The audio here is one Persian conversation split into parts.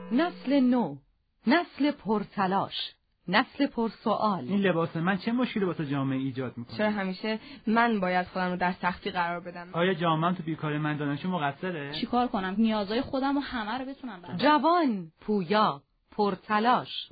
نسل نو، نسل پرتلاش، نسل پرسوال. این لباس من چه مشکلی واسه جامعه ایجاد میکنه؟ چرا همیشه من باید خودم رو در سختی قرار بدم؟ آیا جامعه تو بیکاری من دانشجو مقصره؟ چیکار کنم نیازهای خودم و همه رو بتونم برام؟ جوان، پویا، پرتلاش،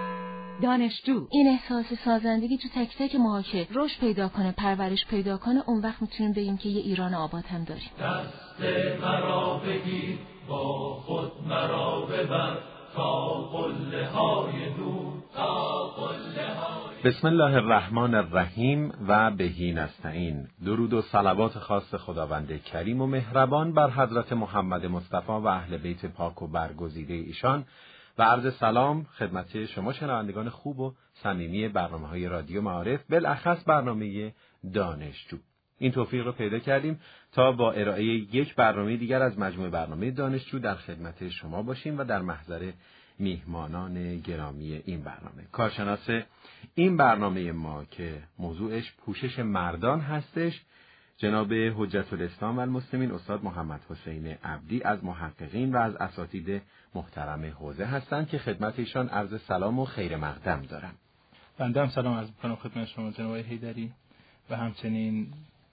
دانشجو. این احساس سازندگی تو تک تک ماها که رشد پیدا کنه، پرورش پیدا کنه، اون وقت میتونیم بگیم که یه ایران آباد هم داریم. دست مرا بگیر، با خود مرا ببر، تا قله های دور، تا قله های. بسم الله الرحمن الرحیم و بهی نستعین. درود و صلوات خاص خداوند کریم و مهربان بر حضرت محمد مصطفی و اهل بیت پاک و برگزیده ایشان و عرض سلام خدمت شما شنوندگان خوب و صمیمی برنامه‌های رادیو معارف، بالاخص برنامه دانشجو. این توفیق رو پیدا کردیم تا با ارائه یک برنامه دیگر از مجموعه برنامه دانشجو در خدمت شما باشیم و در محضر میهمانان گرامی این برنامه. کارشناس این برنامه ما که موضوعش پوشش مردان هستش، جناب حجت الاسلام و المسلمین استاد محمد حسین عبدی از محققین و از اساتید محترم حوزه هستند که خدمت ایشان عرض سلام و خیر مقدم دارم. بنده هم سلام عرض می‌کنم خدمت شما جناب حیدری و همچنین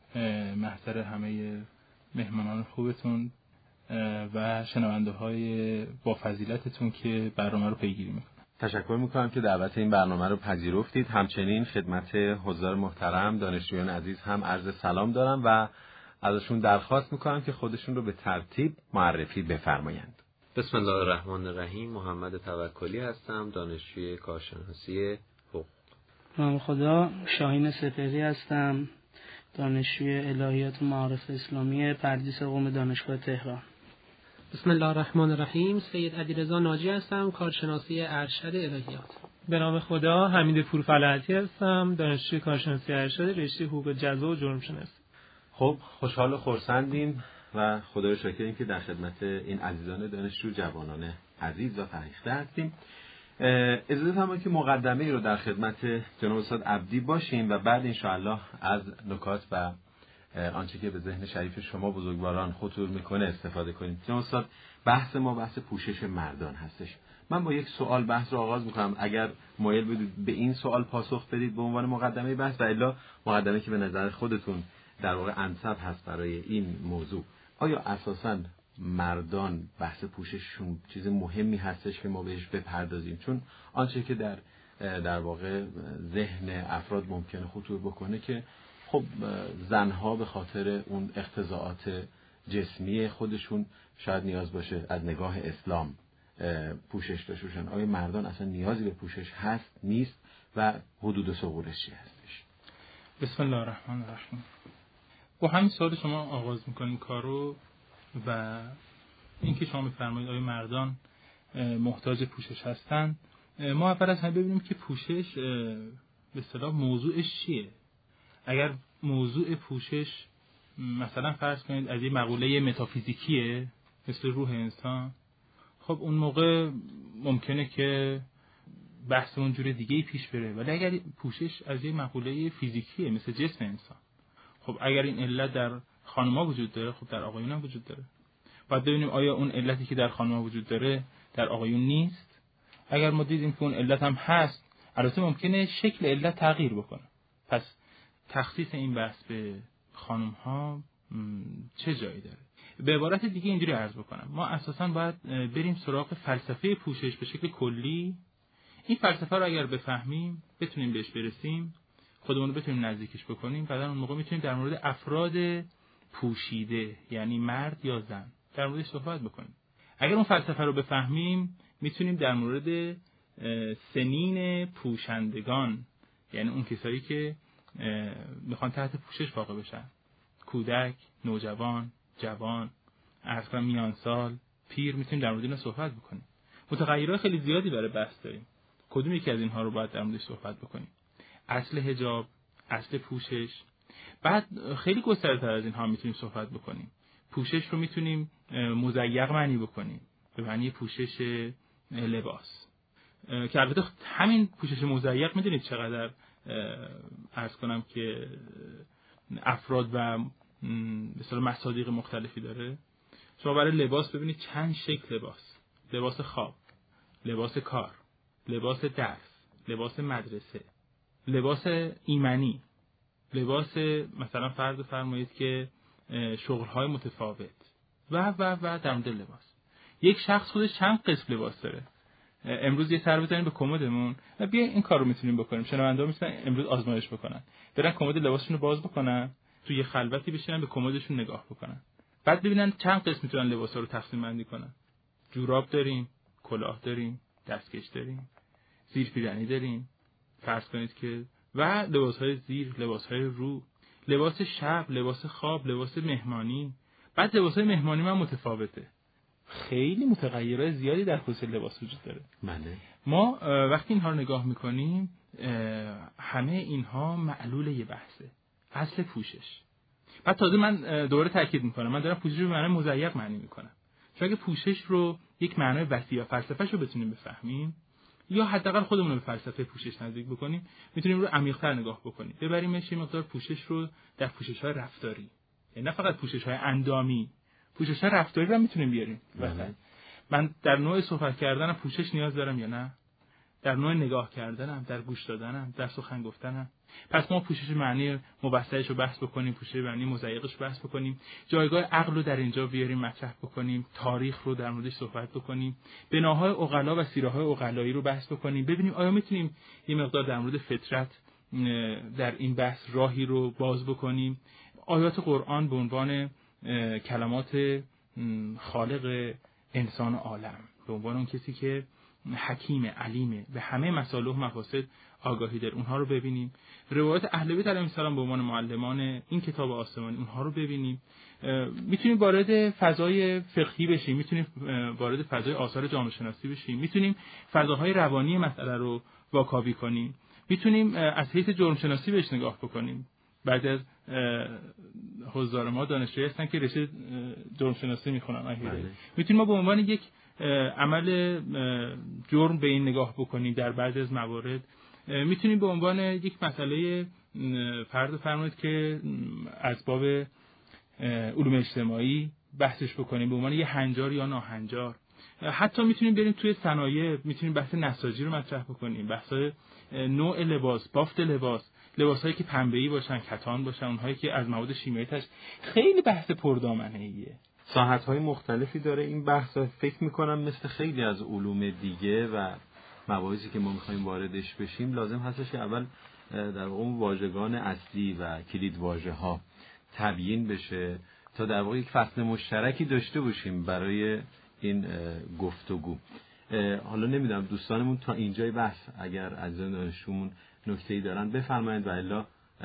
محضر همه مهمانان خوبتون و شنونده‌های با فضیلتتون که برنامه رو پیگیری میکنن. تشکر میکنم که دعوت این برنامه رو پذیرفتید. همچنین خدمت حضار محترم دانشجویان عزیز هم عرض سلام دارم و ازشون درخواست میکنم که خودشون رو به ترتیب معرفی بفرمایند. بسم الله الرحمن الرحیم. محمد توکلی هستم، دانشجوی کارشناسی حقوق. نام خدا. شاهین سپهری هستم، دانشجوی الهیات و معارف اسلامی پردیس قم دانشگاه تهران. بسم الله الرحمن الرحیم. سید علیرضا ناجی هستم، کارشناسی ارشد الهیات. به نام خدا. حمید پورفلحتی هستم، دانشجوی کارشناسی ارشد رشته حقوق جزا و جرم شناسی. خب خوشحال و خرسندیم و خدا رو شاکریم که در خدمت این عزیزان دانشجو، جوانان عزیز و فرهیخته هستیم. اجازه فرمایید که مقدمه‌ای رو در خدمت جناب استاد عبدی باشیم و بعد ان شاءالله از نکات و آنچه که به ذهن شریف شما بزرگواران خطور میکنه استفاده کنیم. جناب استاد، بحث ما بحث پوشش مردان هستش. من با یک سوال بحث رو آغاز میکنم، اگر مایل بودید به این سوال پاسخ بدید به عنوان مقدمه بحث و الا مقدمه که به نظر خودتون در واقع انسب هست برای این موضوع. آیا اساساً مردان بحث پوشششون چیز مهمی هستش که ما بهش بپردازیم؟ چون آنچه که در واقع ذهن افراد ممکنه خطور بکنه که خب زنها به خاطر اون اقتضاعات جسمی خودشون شاید نیاز باشه از نگاه اسلام پوشش داشته باشن. آیا مردان اصلا نیازی به پوشش هست نیست و حدود و ثغورش چی هستش؟ بسم الله الرحمن الرحیم. با همین سوال شما آغاز میکنیم کارو و اینکه شما میفرمایید آیا مردان محتاج پوشش هستن. ما اول از همه ببینیم که پوشش به اصطلاح موضوعش چیه. اگر موضوع پوشش مثلا فرض کنید از یه مقوله متافیزیکیه مثل روح انسان، خب اون موقع ممکنه که بحث اون جور دیگه‌ای پیش بره. ولی اگر پوشش از یه مقوله فیزیکیه مثل جسم انسان، خب اگر این علت در خانم‌ها وجود داره، خب در آقایون هم وجود داره. باید ببینیم آیا اون علتی که در خانم‌ها وجود داره در آقایون نیست. اگر ما دیدیم که اون علت هم هست، البته ممکنه شکل علت تغییر بکنه. پس تخصیص این بحث به خانم‌ها چه جایی داره؟ به عبارت دیگه اینجوری عرض بکنم، ما اساساً باید بریم سراغ فلسفه پوشش به شکل کلی. این فلسفه رو اگر بفهمیم، بتونیم بهش برسیم، خودمون رو بتونیم نزدیکش بکنیم، بعداً اون موقع میتونیم در مورد افراد پوشیده یعنی مرد یا زن در موردش صحبت بکنیم. اگر اون فلسفه رو بفهمیم، میتونیم در مورد سنین پوشندگان یعنی اون کسایی که میخوان تحت پوشش واقع بشن، کودک، نوجوان، جوان، عرض میان سال، پیر، میتونیم در مورد اینا صحبت بکنیم. متغیرهای خیلی زیادی برای بحث داریم. کدوم یکی از اینها رو باید در موردش صحبت بکنیم؟ اصل حجاب، اصل پوشش. بعد خیلی گسترده‌تر از اینها میتونیم صحبت بکنیم. پوشش رو میتونیم مزیق معنی بکنیم، به معنی پوشش لباس، که البته همین پوشش مزیق میدونید چقدر عرض کنم که افراد و مثلا مصادیق مختلفی داره. شما برای لباس ببینید چند شکل لباس خواب، لباس کار، لباس درس، لباس مدرسه، لباس ایمنی، لباس مثلا فرض فرمایید که شغل‌های متفاوت و در مورد لباس. یک شخص خودش چند قسم لباس داره. امروز یه سر بزنیم به کمدمون و بیا این کارو میتونیم بکنیم. شنونده‌ها میتونن امروز آزمایش بکنن. برن کمد لباسشون رو باز بکنن، توی یه خلوتی بشینن به کمدشون نگاه بکنن. بعد ببینن چند قسم میتونن لباسا رو تقسیم بندی کنن. جوراب داریم، کلاه داریم، دستکش داریم، زیرپیرنی داریم. فرض کنید که و لباس‌های زیر، لباس‌های رو، لباس شب، لباس خواب، لباس مهمانی. بعد لباس‌های مهمانی من متفاوته. خیلی متغیرهای زیادی در خصوص لباس وجود داره. بله. ما وقتی اینها رو نگاه میکنیم همه اینها معلول یه بحثه. اصل پوشش. بعد تازه من دوباره تاکید میکنم، من دارم پوشش رو به معنای مضیق معنی میکنم. چون اگه پوشش رو یک معنای وسیع یا فلسفه‌شو بتونیم بفهمیم یا حداقل خودمون رو به فلسفه پوشش نزدیک بکنیم، میتونیم رو عمیق‌تر نگاه بکنیم. ببریمش یه مقدار پوشش رو در پوشش‌های رفتاری. یعنی نه فقط پوشش‌های اندامی، پوشش‌های رفتاری رو میتونیم بیاریم. من در نوع صحبت کردنم پوشش نیاز دارم یا نه؟ در نوع نگاه کردنم، در گوش دادنم، در سخن گفتنم. پس ما پوشش معنی مبسطش رو بحث بکنیم، پوشش معنی مضیقش رو بحث بکنیم، جایگاه عقل رو در اینجا بیاریم مطرح بکنیم، تاریخ رو در موردش صحبت بکنیم، بناهای عقلا و سیره‌های عقلایی رو بحث بکنیم، ببینیم آیا میتونیم یه مقدار در مورد فطرت در این بحث راهی رو باز بکنیم. آیات قرآن به عنوان کلمات خالق انسان عالم، به عنوان اون کسی که حکیم علیمه، به همه مصالح و مفاسد آگاهی داره، اونها رو ببینیم. روایات اهل بیت علیهم السلام به عنوان معلمان این کتاب آسمانی، اونها رو ببینیم. میتونیم وارد فضای فقهی بشیم، میتونیم وارد فضای آثار جامعه شناسی بشیم، میتونیم فضاهای روانی مسئله رو واکاوی کنیم، میتونیم از حیث جرم شناسی بهش نگاه بکنیم. بعد از حضار ما دانشجویی هستن که رشته جرم شناسی میخونن. میتونیم ما به عنوان یک عمل جرم به این نگاه بکنیم در بعضی از موارد. میتونیم به عنوان یک مسئله فرض فرمایید که از باب علوم اجتماعی بحثش بکنیم، به عنوان یه هنجار یا ناهنجار. حتی میتونیم بریم توی صنایع، میتونیم بحث نساجی رو مطرح بکنیم، بحث‌های نوع لباس، بافت لباس، لباسایی که پنبه‌ای باشن، کتان باشن، اونهایی که از مواد شیمیایی خیلی بحث پردامنه‌ایه. ساحت‌های مختلفی داره این بحث. فکر می‌کنم مثل خیلی از علوم دیگه و مباحثی که ما می‌خوایم واردش بشیم لازم هستش که اول در اون واژگان اصلی و کلید واژه‌ها تبیین بشه تا در واقع یک فصل مشترکی داشته باشیم برای این گفتگو. حالا نمیدونم دوستانمون تا اینجای بحث اگر از دانشجومون نکته‌ای دارن بفرمایید و الا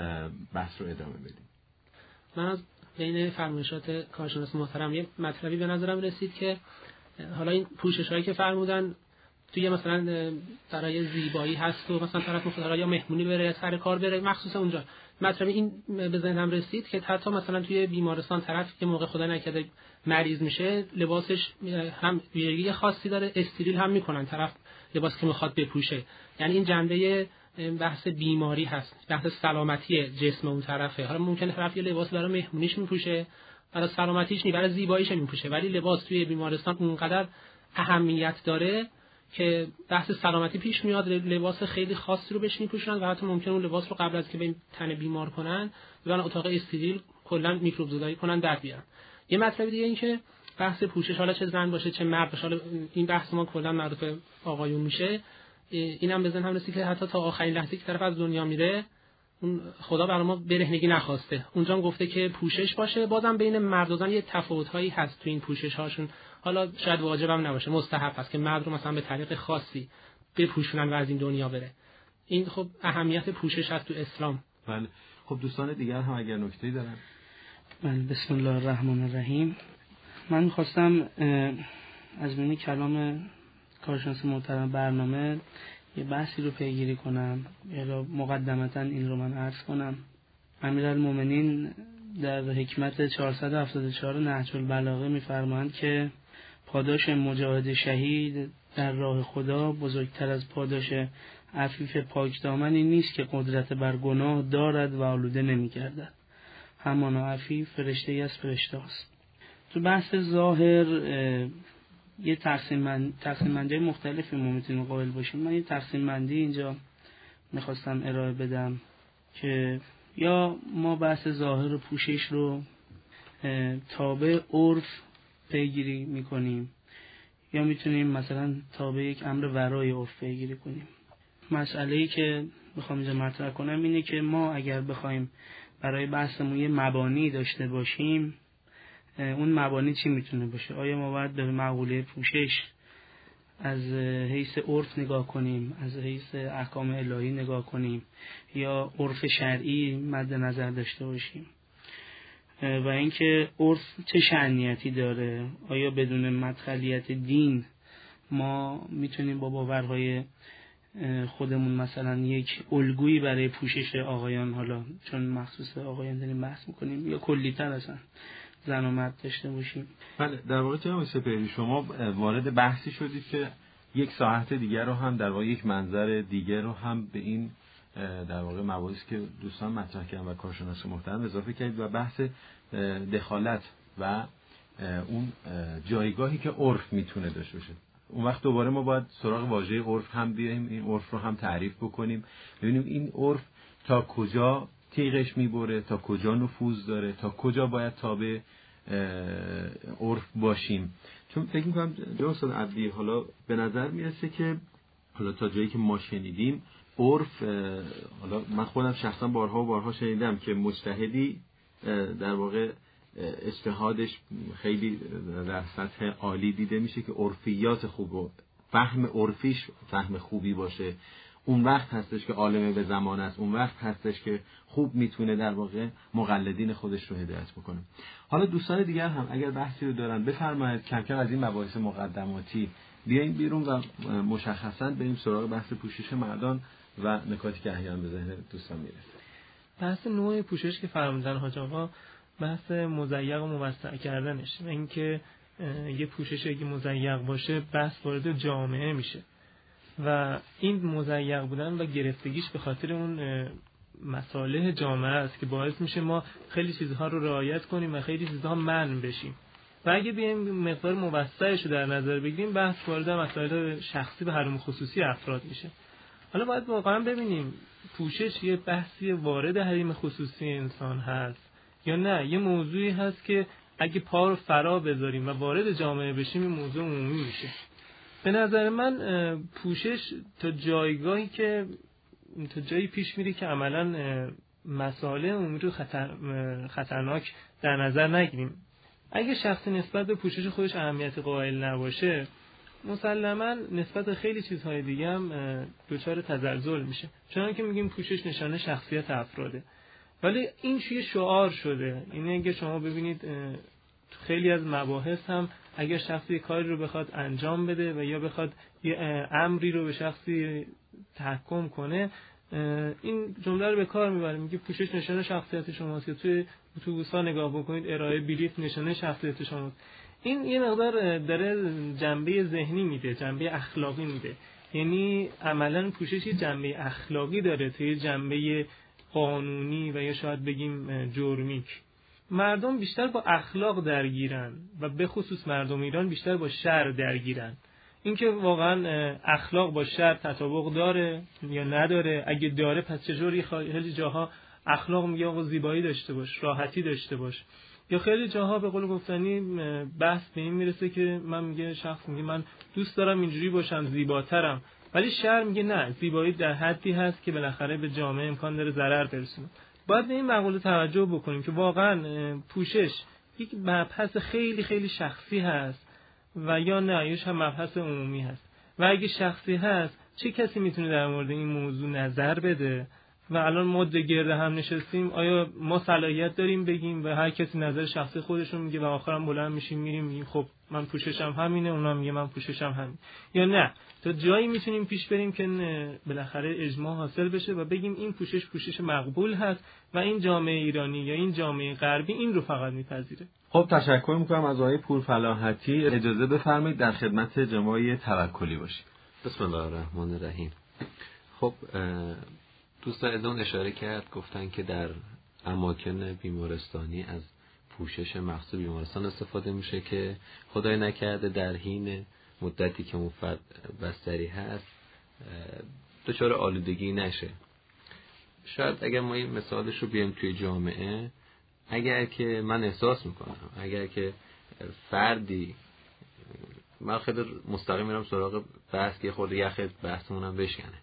بحث رو ادامه بدیم. من از بین فرمایشات کارشناس محترم یه مطلبی به نظرم رسید که حالا این پوشش‌هایی که فرمودن توی مثلا برای زیبایی هست و مثلا طرف می‌خواد یا مهمونی بره سر کار بره، مخصوصا اونجا مطلب این به ذهنم رسید که حتی مثلا توی بیمارستان طرف که موقع خدا نکرده مریض میشه لباسش هم ویژگی خاصی داره، استریل هم میکنن طرف لباس که میخواد بپوشه. یعنی این جنبه بحث بیماری هست، بحث سلامتی جسم اون طرفه. حالا ممکنه طرف یه لباس برای مهمونیش میپوشه، برای سلامتیش نی، برای زیباییش میپوشه، ولی لباس توی بیمارستان اونقدر اهمیت داره که بحث سلامتی پیش میاد، لباس خیلی خاصی رو بهش میپوشونن و حتی ممکنه اون لباس رو قبل از که به تن بیمار کنن ببرن اتاق استریل کلا میکروب زدایی کنن در بیارن. یه مطلب دیگه این که بحث پوشش، حالا چه زن باشه چه مرد باشه، حالا این بحث ما کلا مربوط به آقایون میشه، اینم به ذهنم رسید که حتی تا آخرین لحظه که طرف از دنیا میره اون خدا برای ما برهنگی نخواسته، اونجا هم گفته که پوشش باشه. بازم بین مرد و زن یه تفاوت‌هایی هست تو این پوشش هاشون، حالا شاید واجب هم نباشه، مستحب هست که مرد رو مثلا به طریق خاصی بپوشونن و از این دنیا بره. این خب اهمیت پوشش هست تو اسلام. بله. خب دوستان دیگر هم اگر نکته‌ای دارن. بله. بسم الله الرحمن الرحیم. من می‌خواستم از بین کلام کارشناس محترم برنامه یه بحثی رو پیگیری کنم، یا مقدمتاً این رو من عرض کنم. امیرالمومنین در حکمت 474 نهج البلاغه می‌فرمایند که پاداش مجاهد شهید در راه خدا بزرگتر از پاداش عفیف پاکدامنی نیست که قدرت بر گناه دارد و آلوده نمی‌گردد. همانا عفیف فرشته‌ای از فرشته است. تو بحث ظاهر یه تقسیم بندی مختلفی ما میتونیم قائل باشیم. من یه تقسیم بندی اینجا میخواستم ارائه بدم که یا ما بحث ظاهر و پوشش رو تابع عرف پیگیری میکنیم یا میتونیم مثلا تابع یک امر ورای عرف پیگیری کنیم. مسئله‌ای که میخوام اینجا مطرح کنم اینه که ما اگر بخوایم برای بحثمون یه مبانی داشته باشیم، اون مبانی چی میتونه باشه؟ آیا ما باید به مقوله پوشش از حیث عرف نگاه کنیم، از حیث احکام الهی نگاه کنیم، یا عرف شرعی مد نظر داشته باشیم؟ و اینکه عرف چه شأنیتی داره؟ آیا بدون مدخلیت دین ما میتونیم با باورهای خودمون مثلا یک الگویی برای پوشش آقایان، حالا چون مخصوص آقایان داریم بحث میکنیم، یا کلی‌تر اصلا زن و مرد داشته باشیم؟ بله، در واقع جناب سپهری شما وارد بحثی شدید که یک ساعت دیگر رو هم در واقع یک منظر دیگر رو هم به این در واقع مباحثی که دوستان مطرح کردن و کارشناس محترم اضافه کردید و بحث دخالت و اون جایگاهی که عرف میتونه داشته باشه. اون وقت دوباره ما باید سراغ واژه عرف هم بیایم، این عرف رو هم تعریف بکنیم، ببینیم این عرف تا کجا تیغش میبره، تا کجا نفوذ داره، تا کجا باید تابع عرف باشیم. چون فکر می‌کنم جناب استاد عبدی حالا به نظر میرسه که حالا تا جایی که ما شنیدیم عرف، حالا من خودم شخصا بارها و بارها شنیدم که مجتهدی در واقع اجتهادش خیلی در سطح عالی دیده میشه که عرفیات خوب و فهم عرفیش فهم خوبی باشه، اون وقت هستش که عالم به زمان است، اون وقت هستش که خوب میتونه در واقع مقلدین خودش رو هدایت بکنه. حالا دوستان دیگر هم اگر بحثی رو دارن بفرمایید، کم کم از این مباحث مقدماتی بیایم بیرون و مشخصا بریم سراغ بحث پوشش مردان و نکاتی که احیانا به ذهن دوستان میرسه. بحث نوع پوشش که فرمودن حاج آقا، بحث مضیق و موسع کردنش و اینکه یه پوشش اگه مضیق باشه بحث وارد جامعه میشه و این مضیق بودن و گرفتگیش به خاطر اون مصالح جامعه است که باعث میشه ما خیلی چیزها رو رعایت کنیم و خیلی چیزها منع بشیم. و اگه بیایم مقدار موسعش رو در نظر بگیریم بحث وارد مسائل شخصی و حریم خصوصی افراد میشه. حالا باید واقعا ببینیم پوشش یه بحثی وارد حریم خصوصی انسان هست یا نه، یه موضوعی هست که اگه پا رو فرا بذاریم و وارد جامعه بشیم این موضوع عمومی میشه. به نظر من پوشش تا جایگاهی که تا جایی پیش میره که عملاً مسائل عمومی رو خطرناک در نظر نگیریم. اگه شخصی نسبت به پوشش خودش اهمیت قائل نباشه مسلماً نسبت به خیلی چیزهای دیگه هم دچار تزلزل میشه، چون که میگیم پوشش نشانه شخصیت افراده، ولی این یه شعار شده. اینه اگه شما ببینید تو خیلی از مباحث هم اگر شخصی کاری رو بخواد انجام بده و یا بخواد یه امری رو به شخصی تحکم کنه این جمله رو به کار میبره، میگه پوشش نشانه شخصیت شماست. یا توی اتوبوس‌ها نگاه بکنید ارائه بلیط نشانه شخصیت شماست. این یه مقدار داره جنبه ذهنی میده، جنبه اخلاقی میده. یعنی عملاً پوشش یه جنبه اخلاقی داره توی جنبه قانونی و یا شاید بگیم جرمیک. مردم بیشتر با اخلاق درگیرن و به خصوص مردم ایران بیشتر با شرع درگیرن. اینکه واقعا اخلاق با شرع تطابق داره یا نداره، اگه داره پس چجوری خیلی جاها اخلاق میگه آقا زیبایی داشته باش، راحتی داشته باش، یا خیلی جاها به قول گفتنی بحث به این میرسه که من میگه شخص میگه من دوست دارم اینجوری باشم زیباترم، ولی شرع میگه نه، زیبایی در حدی هست که بالاخره به جامعه امکان داره ضرر برسونه. باید به این مقوله توجه بکنیم که واقعا پوشش یک مبحث خیلی خیلی شخصی هست و یا نه یه هم مبحث عمومی هست و اگه شخصی هست چه کسی میتونه در مورد این موضوع نظر بده و الان ما گرد هم نشستیم آیا ما صلاحیت داریم بگیم و هر کسی نظر شخصی خودش رو میگه و آخرام بلند میشیم میریم میگیم خب من پوششم همینه، اونا میگه من پوششم همین، یا نه تا جایی میتونیم پیش بریم که بالاخره اجماع حاصل بشه و بگیم این پوشش مقبول هست و این جامعه ایرانی یا این جامعه غربی این رو فقط میپذیره. خب تشکر میکنم از آقای پورفلاحتی. اجازه بفرمایید در خدمت جناب توکلی باشیم. بسم الله الرحمن الرحیم. خب دوستان ادون اشاره کرد، گفتن که در اماکن بیمارستانی از پوشش مخصوص بیمارستان استفاده میشه که خدای نکرده در حین مدتی که اون فرد بستری هست دچار آلودگی نشه. شاید اگر ما این مثالش رو بیاریم توی جامعه، اگر که من احساس میکنم اگر که فردی، من خیلی مستقیم میرم سراغ بحث که خود یخ بحثمونم بشکنه،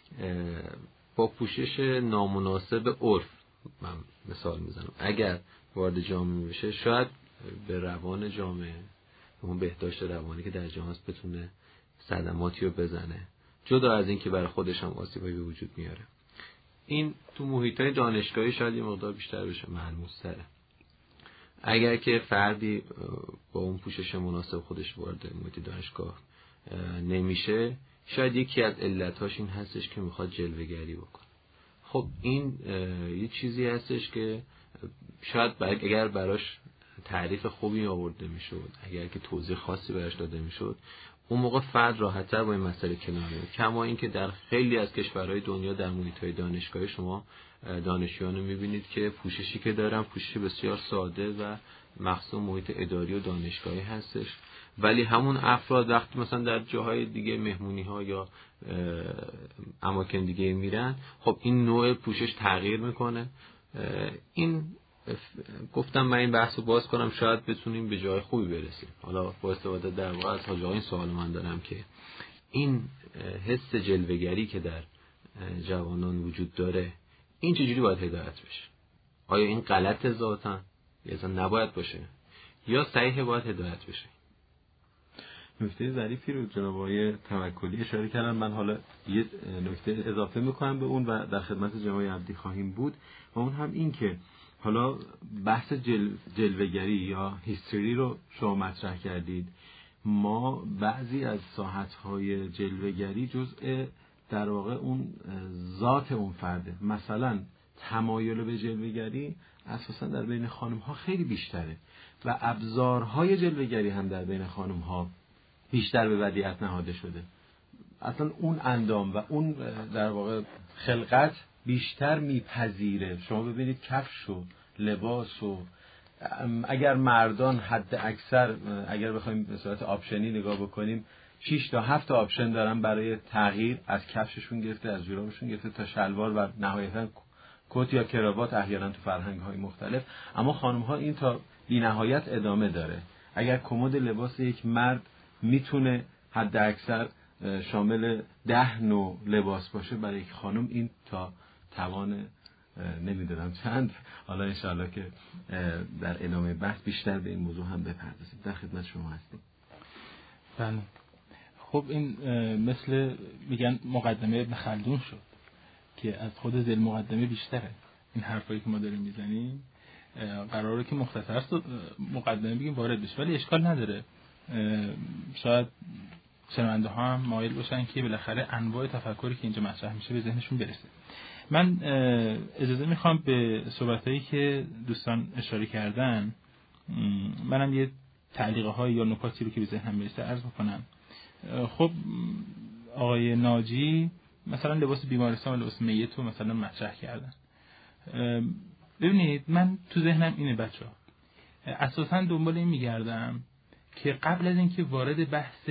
با پوشش نامناسب عرف من مثال میزنم، اگر وارد جامعه بشه شاید به روان جامعه، اون بهداشت روانی که در جامعه است بتونه صدماتی رو بزنه، جدا از این که برای خودش هم آسیبایی به وجود میاره. این تو محیطای دانشگاهی شاید یه مقدار بیشتر بشه، ملموس‌تره. اگر که فردی با اون پوشش مناسب خودش وارد محیط دانشگاه نمیشه، شاید یکی از علتاش این هستش که میخواد جلوه‌گری بکنه. خب این یه چیزی هستش که شاید اگر براش تعریف خوبی آورده میشد، اگر که توضیح خاصی براش داده میشد، اون موقع فرد راحت‌تر با این مسئله کنار میاد. کما اینکه در خیلی از کشورهای دنیا در محیط‌های دانشگاهی شما دانشجویان رو می‌بینید که پوششی که دارن پوششی بسیار ساده و مخصوص محیط اداری و دانشگاهی هستش، ولی همون افراد وقتی مثلا در جاهای دیگه مهمونی‌ها یا اماکن دیگه میرن، خب این نوع پوشش تغییر میکنه. این گفتم من این بحث رو باز کنم شاید بتونیم به جای خوبی برسیم. حالا با استفاده در واقع از حاج آقا این سوال من دارم که این حس جلوه‌گری که در جوانان وجود داره این چجوری باید هدایت بشه؟ آیا این غلط ذاتاً یا اصلا نباید باشه یا صحیح باید هدایت بشه؟ نکته ظریفی رو جناب آقای توکلی اشاره کردن. من حالا یه نکته اضافه میکنم به اون و در خدمت جناب عبدی خواهیم بود و اون هم این که حالا بحث جلوه‌گری یا هیستری رو شما مطرح کردید. ما بعضی از ساحت‌های جلوه‌گری جزء در واقع اون ذات اون فرده. مثلا تمایل به جلوه‌گری اساسا در بین خانم‌ها خیلی بیشتره و ابزارهای جلوه‌گری هم در بین خانم‌ها بیشتر به ودیعت نهاده شده. اصلا اون اندام و اون در واقع خلقت بیشتر میپذیره. شما ببینید کفش و لباس و اگر مردان حد اکثر اگر بخوایم به صورت آپشنی نگاه بکنیم 6 تا 7 تا آپشن دارن برای تغییر، از کفششون گرفته، از جورابشون گرفته تا شلوار و نهایتا کت یا کراوات احیانا تو فرهنگ‌های مختلف. اما خانم‌ها این تا بی‌نهایت ادامه داره. اگر کمد لباس یک مرد میتونه حد اکثر شامل 10 نوع لباس باشه، برای یک خانم این تا توان نمیدونم چند. حالا انشاءالله که در ادامه بحث بیشتر به این موضوع هم بپردازیم. در خدمت شما هستیم. بله. خب این مثل میگن مقدمه ابن خلدون شد که از خود ذیل مقدمه بیشتره. این حرفایی که ما داریم میزنیم قراره که مختصر مقدمه بگیم وارد بشه، ولی اشکال نداره. شاید شنونده ها هم مایل باشن که بالاخره انواع تفکری که اینجا مطرح میشه به ذهنشون برسه. من اجازه میخوام به صحبتایی که دوستان اشاره کردن منم یه تعلیقه های یا نکاتی رو که به ذهنم میرسه عرض بکنم. خب آقای ناجی مثلا لباس بیمارستان و لباس میت رو مثلا مطرح کردن. ببینید من تو ذهنم اینه بچه‌ها، اساساً دنبال این میگردم که قبل از اینکه وارد بحث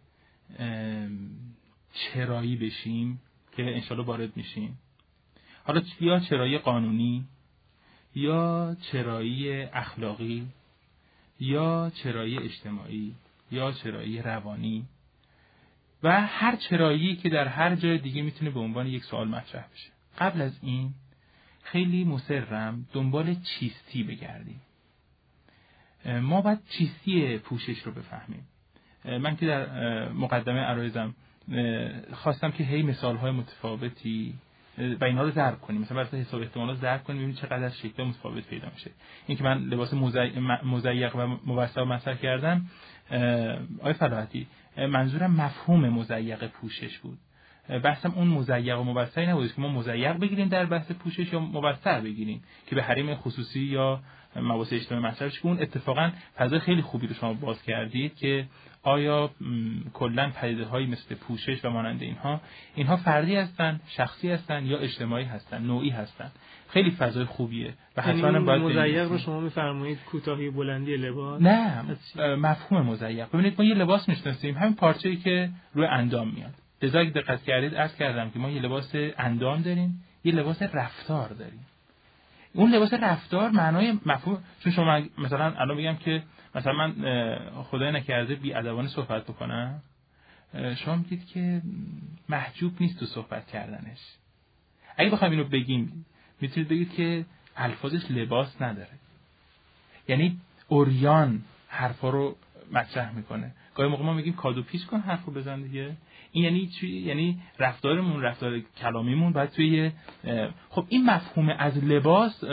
چرایی بشیم که انشالله وارد میشیم، حالا یا چرایی قانونی یا چرایی اخلاقی یا چرایی اجتماعی یا چرایی روانی و هر چرایی که در هر جای دیگه میتونه به عنوان یک سوال مطرح بشه، قبل از این خیلی مصرم دنبال چیستی بگردیم. ما باید چیستی پوشش رو بفهمیم. من که در مقدمه عرایزم خواستم که هی مثال‌های متفاوتی و اینا رو ضرب کنیم، مثلا برای حساب احتمالات ضرب کنیم ببینیم چقدر شکل متفاوت پیدا میشه. این که من لباس مضیق و موسع مطرح کردم، آقای فلاحتی منظورم مفهوم مضیق پوشش بود. بحثم اون مضیق و موسع نبود که ما مضیق بگیریم در بحث پوشش یا موسع بگیریم که به حریم خصوصی یا مباحث اجتماعی مطرح بشه. اون اتفاقا فضای خیلی خوبی رو شما باز کردید که آیا کلا پدیده‌هایی مثل پوشش و مانند اینها فردی هستن، شخصی هستن یا اجتماعی هستن، نوعی هستن؟ خیلی فضای خوبیه و حتما باید مزیق رو شما میفرمایید کوتاهی بلندی لباس؟ نه، مفهوم مزیق. ببینید ما یه لباس میشناسیم، همین پارچه‌ای که روی اندام میاد. لذا اگه دقت کردید عرض کردم که ما یه لباس اندام داریم، یه لباس رفتار داریم. اون لباس رفتار معنای مفهوم، چون شما مثلا الان بگم که مثلا من خدای نکرده بی‌ادبانه صحبت بکنم، شما میگید که محجوب نیست تو صحبت کردنش. اگه بخوایم اینو بگیم میتونید بگید که الفاظش لباس نداره، یعنی عریان حرفا رو مطرح میکنه. گاهی موقع ما میگیم کادو پیچ کن حرفو بزن دیگه. این یعنی چی؟ یعنی رفتارمون، رفتار کلامیمون باید توی خب این مفهوم از لباس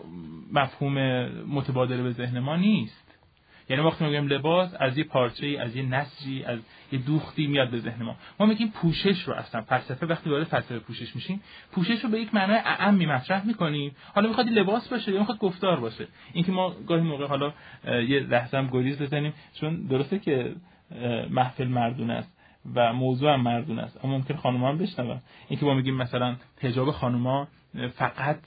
مفهوم متبادل به ذهن ما نیست. یعنی وقتی میگیم لباس از یه پارچه‌ای، از یه نسجی، از یه دوختی میاد به ذهن ما. ما میگیم پوشش رو اصلا فلسفه وقتی وارد فلسفه پوشش میشیم، پوشش رو به یک معنای اعم مطرح میکنیم. حالا میخواد لباس باشه یا میخواد گفتار باشه. اینکه ما گاهی موقع حالا یه لحظه هم گریز بزنیم، چون درسته که محفل مردونه است و موضوع هم مردونه است، اما ممکن خانم‌ها هم بشنون. اینکه ما میگیم مثلا حجاب خانم‌ها فقط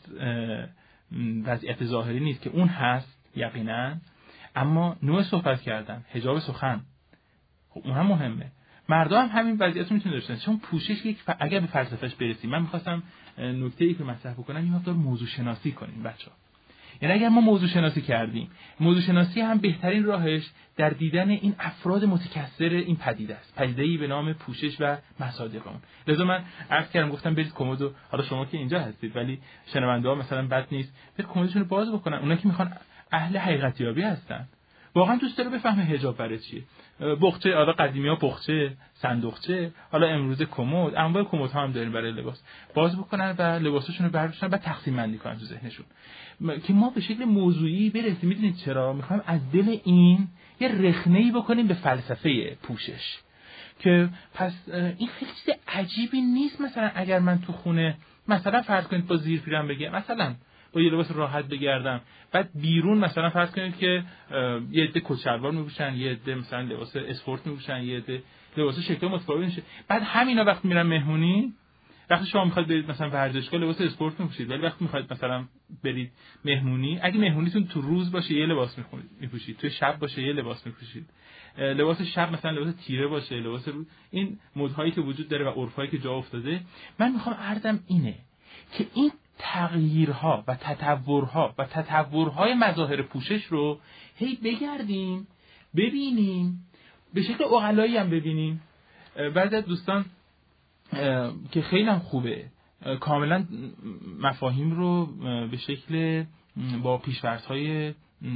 وضعیت ظاهری نیست که اون هست یقینا، اما نوع صحبت کردن، حجاب سخن، خب اون هم مهمه. مردا هم همین وضعیت رو میتونه داشته باشن. چون پوشش یک اگر به فلسفهش برسیم، من می‌خواستم نکته‌ای که مطرح بکنم این مقدار موضوع شناسی کنیم بچه‌ها. یعنی اگر ما موضوع شناسی کردیم، موضوع شناسی هم بهترین راهش در دیدن این افراد متکثر این پدیده است، پدیده‌ای به نام پوشش و مصادیق اون. لذا من عرض کردم، گفتم برید کمدو، حالا شما که اینجا هستید ولی شنونده‌ها مثلا بد نیست برید کمدشون رو باز بکنن. اونایی که میخوان اهل حقیقت یابی هستن، واقعا دوست داره بفهمه حجاب برای چیه. بخچه، حالا قدیمی‌ها بخچه، صندوقچه، حالا امروز کمد، انواع کمدها هم داریم برای لباس. باز بکنن و لباساشون رو برداشتن و تقسیم بندی کنن تو ذهنشون. که ما به شکل موضوعی برسیم. میدونید چرا؟ میخوایم از دل این یه رخنه‌ای بکنیم به فلسفه پوشش. که پس این خیلی چیز عجیبی نیست. مثلا اگر من تو خونه مثلا فرض کنید با زیر پیرم بگم، مثلا با یه لباس راحت بگردم، بعد بیرون مثلا فرض کنید که یه عده کت شلوار میپوشن، یه عده مثلا لباس اسپورت میپوشن، یه عده لباس شکل متفاوت میشه، بعد همینا وقتی میرن مهمونی، وقتی شما میخواید برید مثلا ورزشگاه لباس اسپورت میپوشید، ولی وقتی میخواید مثلا برید مهمونی، اگه مهمونیتون تو روز باشه یه لباس میپوشید، تو شب باشه یه لباس میپوشید. لباس شب مثلا لباس تیره باشه، لباس روز، این مدهایی که وجود داره و عرفایی که جا افتاده. من میخوام عرضم اینه که این تغییرها و تطورهای مظاهر پوشش رو هی بگردیم ببینیم، به شکل عقلایی هم ببینیم. بعضی از دوستان که خیلی هم خوبه کاملا مفاهیم رو به شکل با پیش‌فرض‌های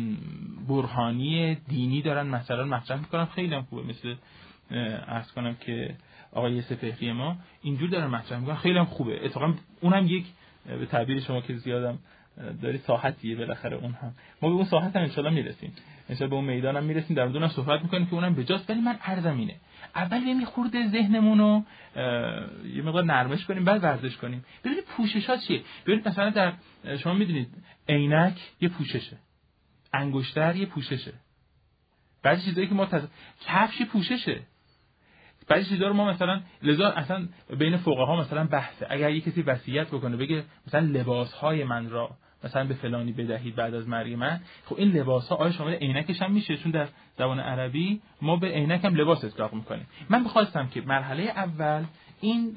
برهانی دینی دارن مثلا مطرح میکنن، خیلی هم خوبه. مثل عرض کنم که آقای سپهری ما اینجور دارن مطرح میکنن، خیلی هم خوبه. اتفاقا اونم یک به تعبیر شما که زیادم داری ساحتیه، بالاخره اون هم ما به اون ساحت هم ان شاء الله میرسیم، ان شاء الله به اون میدان هم میرسیم، در اونم صحبت میکنیم که اونم بجاست. ولی من عرضم اینه اول بریم خورده ذهنمون رو یه مقدار نرمش کنیم، بعد ورزش کنیم، ببینید پوشش‌ها چیه. ببینید مثلا در شما میدونید عینک یه پوششه، انگشتر یه پوششه، بعضی چیزایی که ما کفش پوششه، بعضی چیزا رو ما مثلا لذا اصلا بین فقها مثلا بحثه. اگر یک کسی وصیت بکنه بگه مثلا لباس‌های من را مثلا به فلانی بدهید بعد از مرگ من، خب این لباس‌ها آیا شامل عینکش هم میشه؟ چون در زبان عربی ما به عینک هم لباس اطلاق میکنیم. من می‌خواستم که مرحله اول این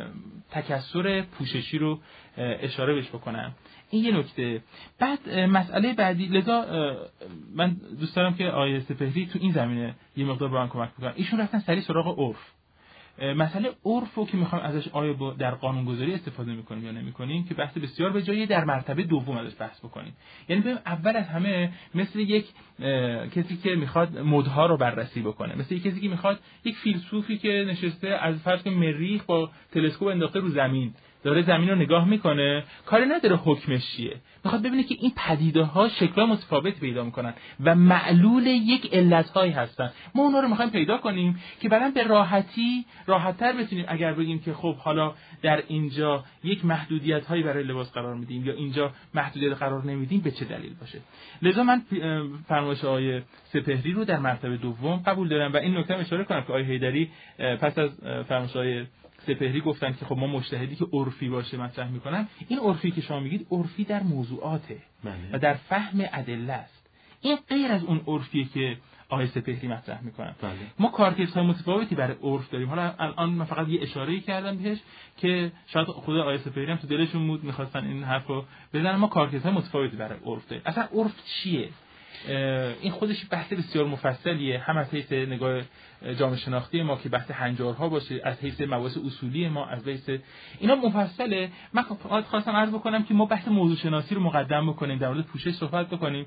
تکثر پوششی رو اشاره بهش بکنم. این یه نکته. بعد مسئله بعدی، لذا من دوست دارم که آیه سپهری تو این زمینه یه مقدار به من کمک بکنن. ایشون رفتن سریع سراغ عرف. مسئله عرف رو که میخوام ازش آیا در قانونگذاری استفاده میکنیم یا نمیکنیم که بحث بسیار به جایی در مرتبه دوم ازش بحث بکنیم. یعنی بریم اول از همه مثل یک کسی که میخواد مدها رو بررسی بکنه، مثل یک کسی که میخواد یک فیلسوفی که نشسته از فرض کنیم مریخ با تلسکوپ انداخته رو زمین داره زمین رو نگاه میکنه، کاری نداره حکمش چیه، میخواد ببینه که این پدیده ها شکل‌های متفاوت پیدا میکنن و معلول یک علت‌هایی هستن. ما اونها رو میخوایم پیدا کنیم که بعداً به راحت‌تر بتونیم اگر بگیم که خب حالا در اینجا یک محدودیت‌هایی برای لباس قرار میدیم یا اینجا محدودیت قرار نمیدیم به چه دلیل باشه. لذا من فرمایش آقای سپهری رو در مرتبه دوم قبول دارم و این نکته اشاره کنم که آقای حیدری پس از فرمایش آقای سپهری گفتن که خب ما مجتهدی که عرفی باشه مطرح میکنن. این عرفی که شما میگید عرفی در موضوعاته و در فهم ادله است. این غیر از اون عرفیه که آقای سپهری مطرح میکنن. ما کارکردهای متفاوتی برای عرف داریم. حالا الان من فقط یه اشاره‌ای کردم بهش که شاید خود آقای سپهری هم تو دلشون بود میخواستن این حرفو بزنن. ما کارکردهای متفاوتی برای عرف داریم. اصلا عرف چیه؟ این خودش بحث بسیار مفصلیه، هم از حیث نگاه جامعه شناختی ما که بحث هنجارها باشه، از حیث مباحث اصولی ما، از حیث اینا مفصله. من خواستم عرض بکنم که ما بحث موضوع شناسی رو مقدم بکنیم، در مورد پوشش صحبت بکنیم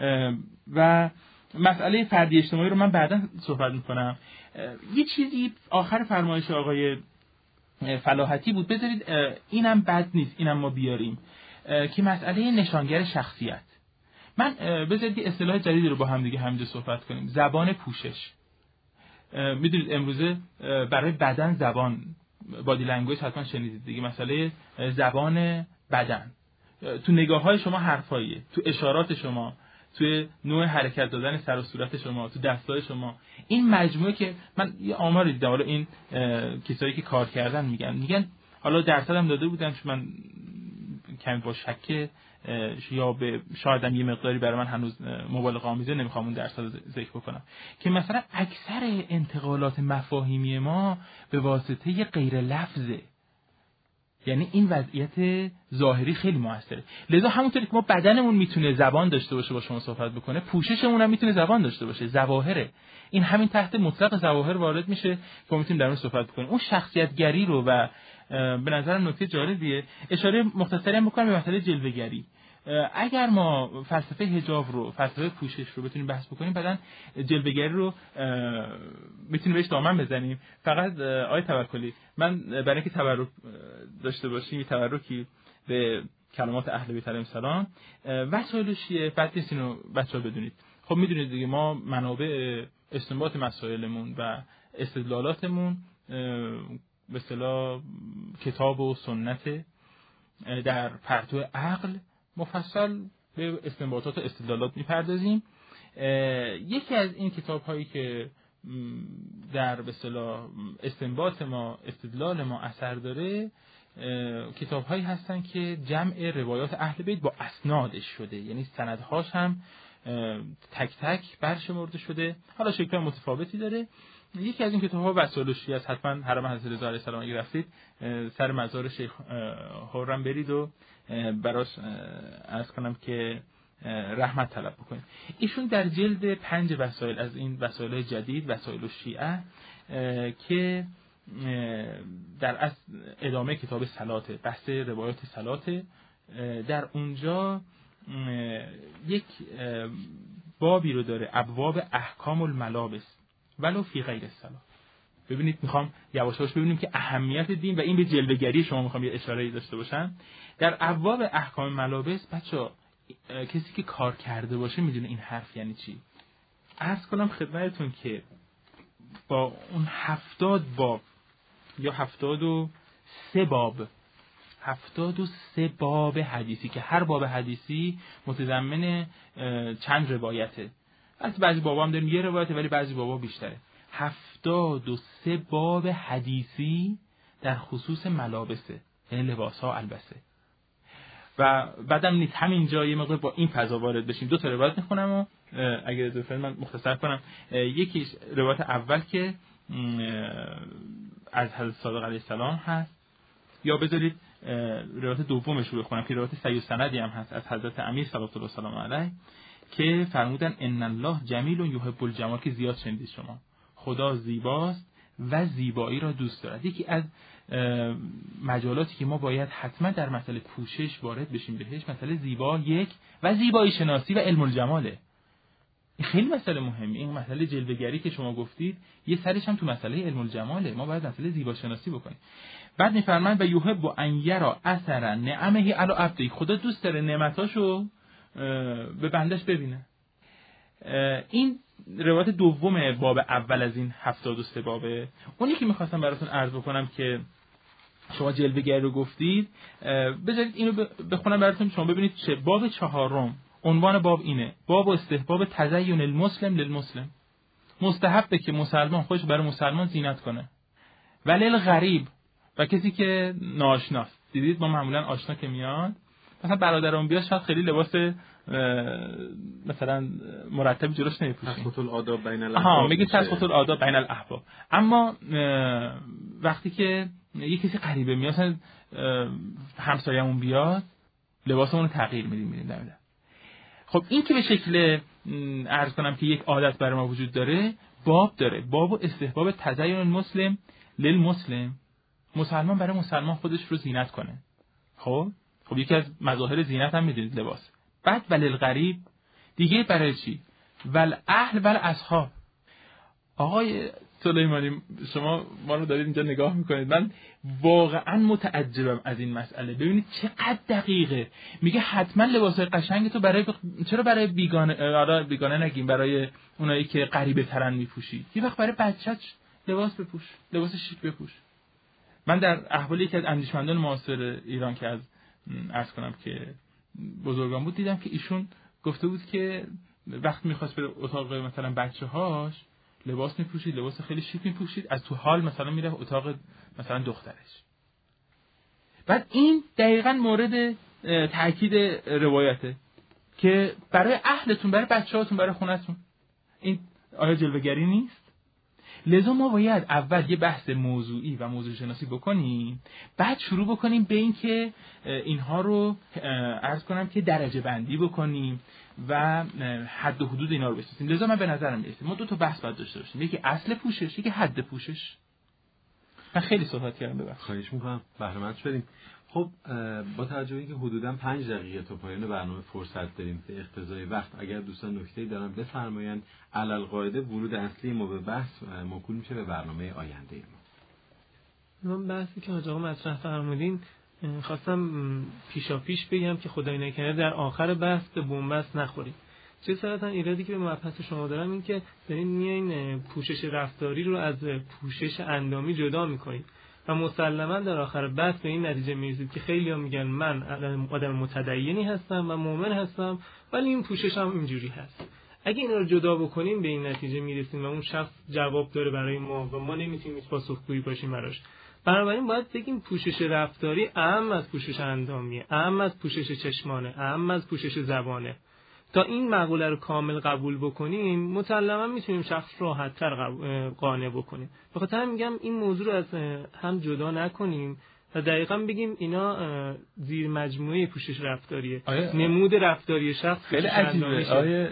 و مسئله فردی اجتماعی رو من بعداً صحبت میکنم. یه چیزی آخر فرمایش آقای فلاحتی بود، بذارید اینم بد نیست، اینم ما بیاریم، که مسئله نشانگر شخصیت. من بذارید یه اصطلاح جدیدی رو با هم دیگه همینجا صحبت کنیم. زبان پوشش. میدونید امروزه برای بدن زبان، بادی لنگویج حتما شنیدید دیگه، مسئله زبان بدن تو نگاه‌های شما حرفاییه، تو اشارات شما، تو نوع حرکت دادن سر و صورت شما، تو دستای شما. این مجموعه که من یه آماری دیدم، حالا این کسایی که کار کردن میگن حالا درصد هم داده بودن که من کمی با شک یا به شاید هم یه مقداری برای من هنوز مبالغه آمیزه، نمیخوام اون درصد رو ذکر بکنم، که مثلا اکثر انتقالات مفاهیمی ما به واسطه غیر لفظه. یعنی این وضعیت ظاهری خیلی موثره. لذا همونطوری که ما بدنمون میتونه زبان داشته باشه با شما صحبت بکنه، پوششمون هم میتونه زبان داشته باشه، ظواهره. این همین تحت مطلق ظواهر وارد میشه که ما میتونیم در اون صحبت بکنیم. اون شخصیت‌گری رو و به نظرم نکته جالبیه، اشاره مختصری هم بکنم به مسئله جلوه‌گری. اگر ما فلسفه حجاب رو، فلسفه پوشش رو بتونیم بحث بکنیم، بعدن جلوه‌گری رو میتونیم بهش دامن بزنیم. فقط آیه توکلی، من برای اینکه تبرک داشته باشیم، تبرکی به کلمات اهل بیت علیهم السلام، وسایلش چیه؟ بد نیست اینو بچه‌ها بدونید. خب میدونید دیگه ما منابع استنباط مسائلمون و استدلالاتمون به اصطلاح کتاب و سنت در پرتو عقل مفصل به استنباطات و استدلالات میپردازیم. یکی از این کتاب هایی که در به اصطلاح استنباط ما، استدلال ما اثر داره، کتاب هایی هستن که جمع روایات اهل بیت با اسنادش شده، یعنی سندهاش هم تک تک برشمرده شده، حالا شکل متفاوتی داره. یکی از این کتاب‌ها وسائل الشیعه است. حتما حرم حضرت رضا علیه السلام اگه رفتید سر مزار شیخ خرم برید و براش عرض کنم که رحمت طلب بکنید. ایشون در جلد 5 وسائل از این وسایل جدید، وسائل الشیعه، که در اصل ادامه کتاب صلات، بحث روایات صلات، در اونجا یک بابی رو داره، ابواب احکام الملابس ولو فی غیر الصلاة. ببینید میخوام یواشاش ببینیم که اهمیت دین و این به جلوه‌گری شما میخوام یه اشاره‌ای داشته باشم. در ابواب احکام ملابس بچا کسی که کار کرده باشه میدونه این حرف یعنی چی. عرض کنم خدمتتون که با اون 70 باب یا 73 باب حدیثی که هر باب حدیثی متضمن چند روایته، بعضی بابا هم داریم یه روایته ولی بعضی بابا بیشتره. 73 باب حدیثی در خصوص ملابسه، یعنی لباس ها البسه. و بعدم نیست همینجا یه مقدار با این فضا وارد بشیم. 2 تا روایت میخونم و اگر اجازه بدید من مختصر کنم. یکی روایت اول که از حضرت صادق علیه السلام هست، یا بذارید روایت دومش رو بخونم که روایت صحیح سندی هم هست از حضرت امیر صلوات الله سلام علیه که فرمودن ان الله جمیل یحب الجمال، که زیاد شنیدید شما. خدا زیباست و زیبایی را دوست دارد. یکی از مجالاتی که ما باید حتما در مسئله پوشش وارد بشیم بهش، مسئله زیبا یک و زیبایی شناسی و علم الجماله. این خیلی مسئله مهمی. این مسئله جلوه‌گری که شما گفتید یه سرش هم تو مسئله علم الجماله. ما باید مسئله زیباشناسی بکنیم. بعد می‌فرمایند و یحب ان یرا اثر نعمه علی عبده. خدا دوست داره نعمتاشو به بندش ببینه. این روایت دوم باب اول از این 73 بابه. اونی که می‌خواستم براتون عرض بکنم که شما جلوه‌گری رو گفتید، بذارید اینو بخونم براتون شما ببینید چه. باب 4 عنوان باب اینه: باب استحباب تزین المسلم للمسلم. مستحبه که مسلمان خودش برای مسلمان زینت کنه. ولی الغریب و کسی که ناآشناست. دیدید ما معمولا آشنا که میاد، مثلا برادرم بیاد شاید خیلی لباس مثلا مرتب جلوش نمیپوشه. تسخط الآداب بین الاحباب. میگه تسخط الآداب بین الاحباب. اما وقتی که یه کسی غریبه میاد، مثلا همسایه‌مون بیاد، لباسمون رو تغییر میدیم. خب این که به شکل عرض کنم که یک عادت برای ما وجود داره، باب داره. باب و استحباب تزین المسلم للمسلم. مسلمان برای مسلمان خودش رو زینت کنه. خب یکی از مظاهر زینت هم میدونید لباس. بعد وللغریب دیگه برای چی؟ والاهل والاصحاب. آقای سلیمانی شما ما رو دارید اینجا نگاه میکنید، من واقعا متعجبم از این مسئله. ببینید چقدر دقیقه. میگه حتما لباسای قشنگ تو چرا برای بیگانه نگیم، برای اونایی که غریبه ترن میپوشی. یه وقت برای بچه‌ت لباس بپوش، لباس شیک بپوش. من در احوالی یکی از اندیشمندان معاصر ایران که از عرض کنم که بزرگان بود، دیدم که ایشون گفته بود که وقتی میخواست بره اتاق مثلا بچه‌هاش لباس میپوشید، لباس خیلی شیک میپوشید، از تو حال مثلا میره اتاق مثلا دخترش. بعد این دقیقاً مورد تاکید روایته که برای اهلتون، برای بچه‌هاتون، برای خونتون. این آیا جلوه‌گری نیست؟ لذا ما باید اول یه بحث موضوعی و موضوع شناسی بکنیم، بعد شروع بکنیم به این که اینها رو عرض کنم که درجه بندی بکنیم و حد و حدود اینا رو بشناسیم. لذا من به نظرم میاد ما 2 بحث باید داشته باشیم، یکی اصل پوشش، یکی حد پوشش. من خیلی صحبت کردم، ببخشید. خواهش می‌کنم بهره مند شدیم. خب با توجه به اینکه حدوداً 5 دقیقه تا پایان برنامه فرصت داریم به اقتضای وقت، اگر دوستان نکته‌ای دارن بفرمایند. علالقاعده ورود اصلی ما به بحث موکول میشه به برنامه آینده ما. من بحثی که آقا مطرح فرمودین خواستم پیشاپیش بگم که خدای نکنه در آخر بحث به بنبست نخوریم. چه صراحتاً ایرادی که به مبحث شما دارم این که دارین میایین پوشش رفتاری رو از پوشش اندامی جدا میکنین و مسلماً در آخر بحث به این نتیجه میرسید که خیلی‌ها میگن من آدم متدینی هستم و مؤمن هستم ولی این پوششم اینجوری هست. اگه اینا رو جدا بکنیم به این نتیجه میرسیم و اون شخص جواب داره برای ما و ما نمیتونیم پاسخگویی باشیم براش. بنابراین باید بگیم پوشش رفتاری اهم از پوشش اندامیه، اهم از پوشش چشمانه، اهم از پوشش زبانه. تا این مقوله رو کامل قبول بکنیم مسلماً میتونیم شخص راحت‌تر قانع بکنیم. بخاطر میگم این موضوع رو از هم جدا نکنیم و دقیقاً بگیم اینا زیر مجموعه پوشش رفتاریه. نمود رفتاری شخص خیلی عجیبه. آیه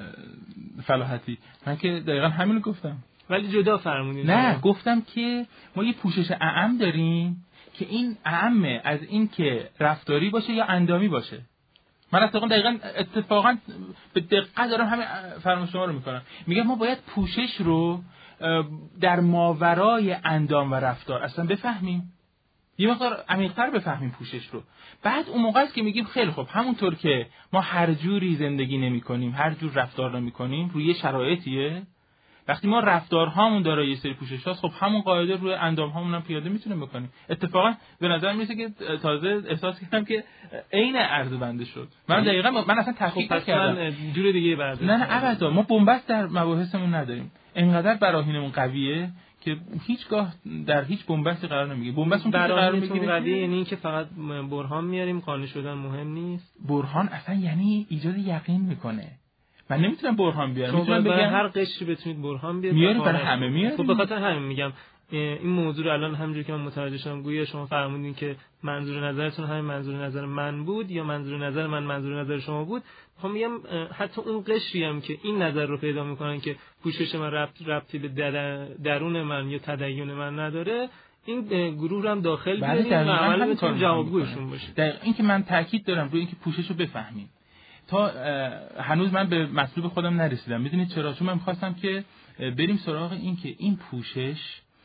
فلاحتی من که دقیقاً همین رو گفتم ولی جدا فرمودین. نه گفتم که ما یه پوشش اعم داریم که این اعمه از این که رفتاری باشه یا اندامی باشه. من اتفاقا به دقت دارم همین فرمان شما رو میکنم. میگم ما باید پوشش رو در ماورای اندام و رفتار اصلا بفهمیم، یه مقدار عمیق‌تر بفهمیم پوشش رو. بعد اون موقع است که میگیم خیلی خوب همونطور که ما هر جوری زندگی نمی‌کنیم، هر جور رفتار نمی‌کنیم، روی شرایطیه. وقتی ما رفتارهامون داره یه سری پوشش هاست، خب همون قاعده روی اندام‌هامون هم پیاده میتونیم بکنیم. اتفاقا به نظر میاد که تازه احساس کردم که عین عرض بنده شد. من دقیقاً من اصلا تحقیق نکردم. جور دیگه بعد. نه ابدا ما بنبست در مباحثمون نداریم. انقدر براهینمون قویه که هیچگاه در هیچ بنبستی قرار نمیگیره. بنبستون قرار میگیره قویه یعنی اینکه فقط برهان میاریم، قانع شدن مهم نیست. برهان اصلا یعنی ایجاد یقین میکنه. من نمیتونم برهان بیارم. میتونم بگم هر قشری بتونید برهان بیارید. میارید برای همه میارید. خب به خاطر همین میگم این موضوع رو الان همونجوری که من متوجه شدم گویا شما فرمودین که منظور نظرتون همین منظور نظر من بود یا منظور نظر من منظور نظر شما بود. میخوام میگم حتی اون قشری هم که این نظر رو پیدا میکنن که پوشش من ربطی به درون من یا تدین من نداره، این گروه رو هم داخل بیاریم و عمل میتونیم جوابگوشون باشه. دقیقاً این که من تاکید دارم روی اینکه پوشش رو بفهمیم. تا هنوز من به مطلوب خودم نرسیدم. میدونید چرا؟ چون من می‌خواستم که بریم سراغ این که این پوشش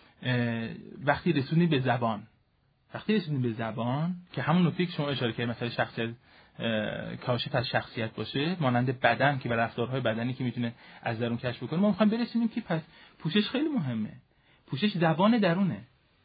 وقتی رسوندیم به زبان که همون نکته که شما اشاره کردید، مثلا شخصیت کاشف از شخصیت باشه، مانند بدن که و رفتارهای بدنی که میتونه از درون کشف بکنه، ما می‌خوایم برسونیم که پس پوشش خیلی مهمه. پوشش زبان درونه،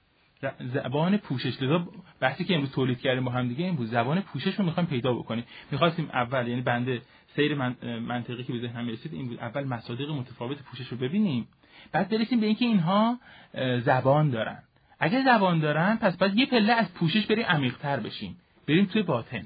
زبان پوشش. لذا بحثی که امروز تولید کردیم با هم دیگه این بود، زبان پوشش رو می‌خوایم پیدا بکنیم. می‌خواستیم اول، یعنی بنده سیر منطقی که به ذهنم رسید این بود، اول مصادیق متفاوت پوشش رو ببینیم، بعد برسیم به اینکه اینها زبان دارن. اگه زبان دارن پس باید یه پله از پوشش بریم عمیق‌تر بشیم، بریم توی باطن.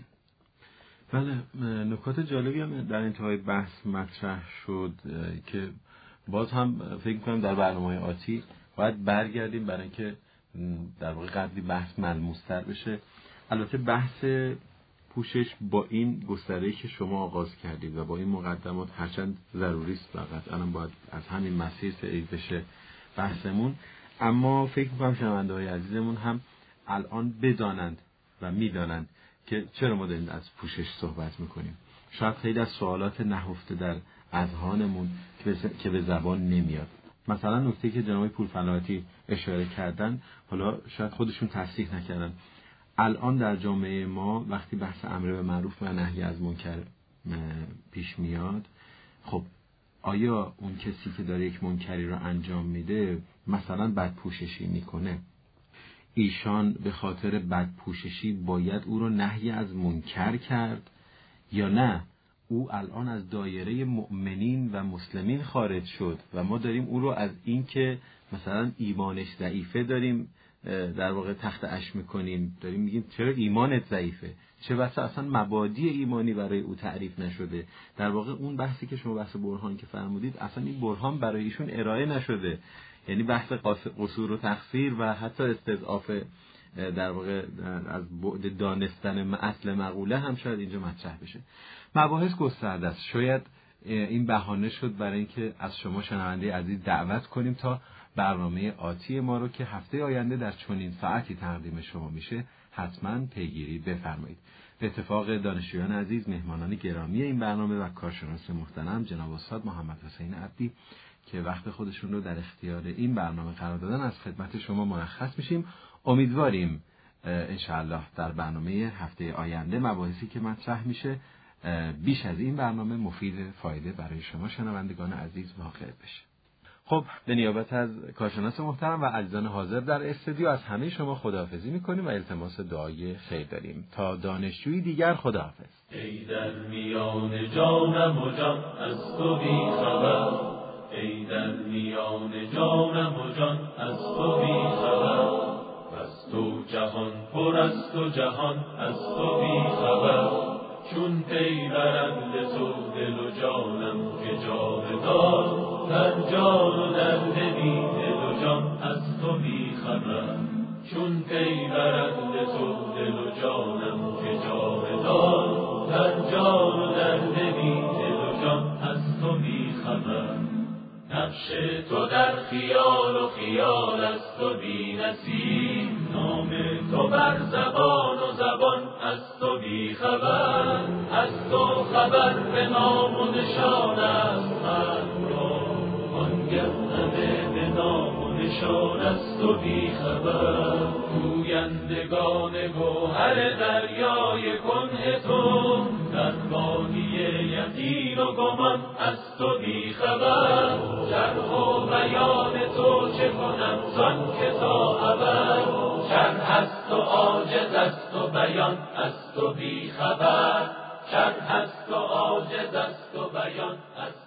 بله، نکات جالبی هم در انتهای بحث مطرح شد که باز هم فکر می‌کنم در برنامه‌های آتی باید برگردیم برای اینکه در واقع قدری بحث ملموس‌تر بشه. البته بحث پوشش با این گستره‌ای که شما آغاز کردید و با این مقدمات هرچند ضروری است و قطعاً باید از همین مسیر سعی بشه بحثمون، اما فکر می‌کنم شنونده‌های عزیزمون هم الان بدانند و می‌دانند که چرا ما داریم از پوشش صحبت می‌کنیم. شاید خیلی از سوالات نهفته در اذهانمون که به زبان نمیاد. مثلا نکته که جناب پورفلاحی اشاره کردن، حالا شاید خودشون تصحیح نکردن، الان در جامعه ما وقتی بحث امر به معروف و نهی از منکر پیش میاد، خب آیا اون کسی که داره یک منکری رو انجام میده، مثلا بدپوششی میکنه، ایشان به خاطر بدپوششی باید او رو نهی از منکر کرد یا نه؟ او الان از دایره مؤمنین و مسلمین خارج شد و ما داریم او رو از این که مثلا ایمانش ضعیفه داریم در واقع تحت اش میکنیم، داریم میگیم چرا ایمانت ضعیفه، چه بسا اصلا مبادی ایمانی برای او تعریف نشده. در واقع اون بحثی که شما بحث برهان که فرمودید، اصلا این برهان برای ایشون ارائه نشده، یعنی بحث قصور و تقصیر و حتی استضعاف در واقع از بعد دانستن اصل مقوله هم شاید اینجا مطرح بشه. مباحث گسترده است. شاید این بهانه شد برای اینکه از شما شنونده عزیز دعوت کنیم تا برنامه آتی ما رو که هفته آینده در چنین ساعتی تقدیم شما میشه حتما پیگیری بفرمایید. به اتفاق دانشجویان عزیز، مهمانان گرامی این برنامه و کارشناس محترم جناب استاد محمد حسین عبدی که وقت خودشون رو در اختیار این برنامه قرار دادن، از خدمت شما مرخص میشیم. امیدواریم انشاءالله در برنامه هفته آینده مباحثی که مطرح میشه بیش از این برنامه مفید فایده برای شما شنوندگان عزیز واقع بشه. خب، به نیابت از کارشناس محترم و عزیزان حاضر در استودیو از همه شما خداحافظی میکنیم و التماس دعای خیر داریم. تا دانشجویی دیگر، خداحافظ. ای در میان جانم و جان از تو بی خبر، ای در میان جانم و جان از تو بی خبر، از تو جهان پر است و جهان از تو بی خبر. چون پیوند تو دل و جانم که جاودان، در جان و در دلی دل و جان از تو بی خبر. چون پیوند تو دل و جانم که جاودان، در جان و در دلی دل و جان از تو بی خبر. نقش تو در خیال و خیال از تو بی نصیب، نام تو بر زبان و زبان از تو بی خبر. از تو خبر به نام و نشان است من را، آنگه همه به نام و نشان از تو بی خبر. گویندگان گوهر دریای کنه تو، در وادی یقین و گمان از تو بی خبر. شرح و بیان تو چه کنم زان که تا ابد، شرح است و عاجز است و بیان از تو بی خبر. شرح است و عاجز است و بیان از